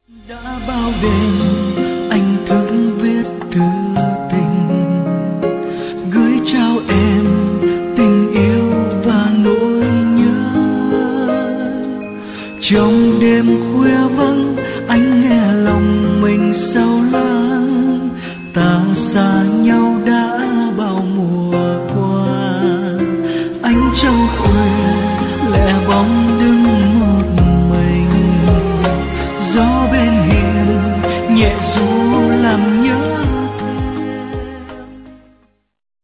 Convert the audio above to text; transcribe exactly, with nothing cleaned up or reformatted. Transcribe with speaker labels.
Speaker 1: Đã bao đêm anh thức viết thư tình, gửi trao em tình yêu và nỗi nhớ. Trong đêm khuya vắng anh nghe lòng mình sâu lắng, ta